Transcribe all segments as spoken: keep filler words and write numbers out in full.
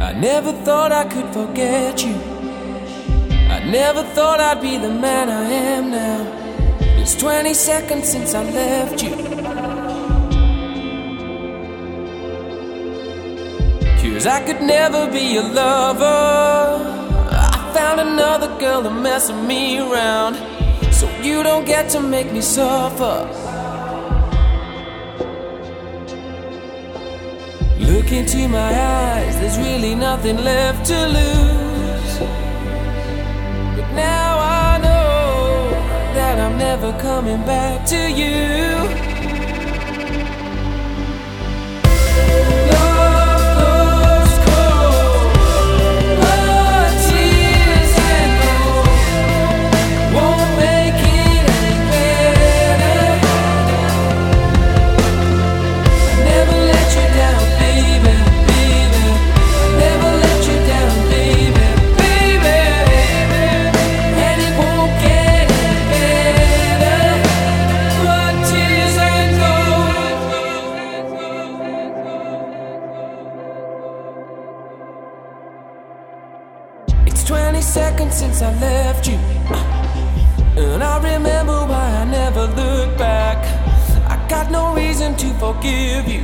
I never thought I could forget you. I never thought I'd be the man I am now. It's twenty seconds since I left you. 'Cause I could never be your lover. I found another girl to mess me around, so you don't get to make me suffer. Look into my eyes, there's really nothing left to lose. But now I know that I'm never coming back to you. twenty seconds since I left you, and I remember why I never looked back. I got no reason to forgive you.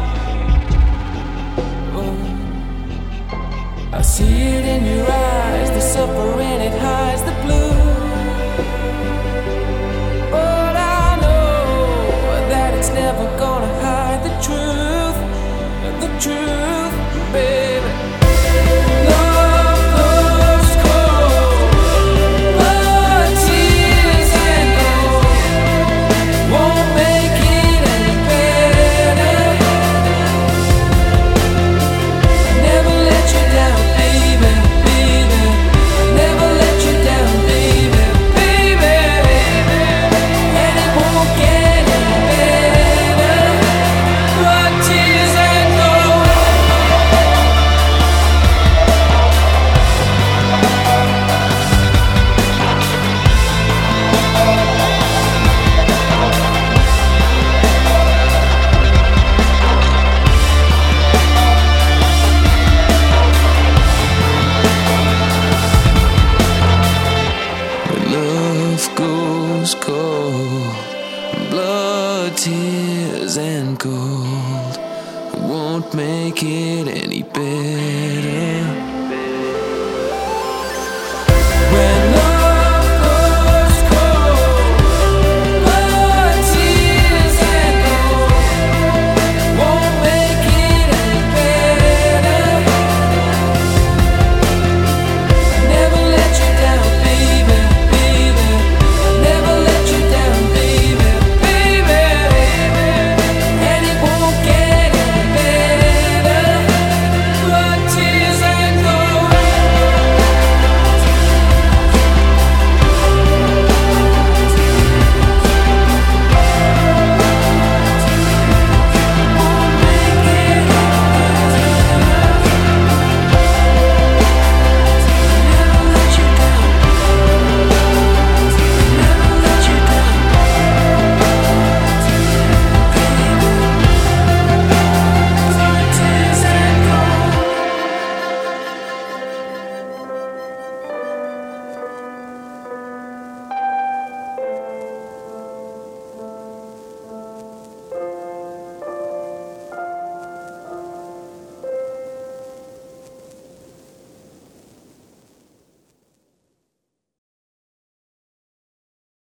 Oh, I see it in your eyes, the suffering, it hides the blue.